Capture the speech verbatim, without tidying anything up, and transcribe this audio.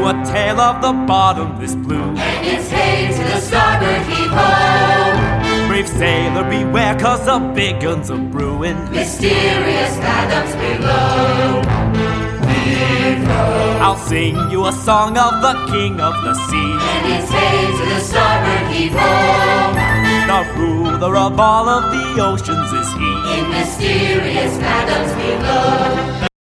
a tale of the bottomless blue. And it's hey to the starboard heave-ho. Brave sailor, beware, cause the big guns are brewing. Mysterious fathoms below. Heave-ho. I'll sing you a song of the king of the sea. And it's hey to the starboard heave-ho. The ruler of all of the oceans is he. In mysterious fathoms below.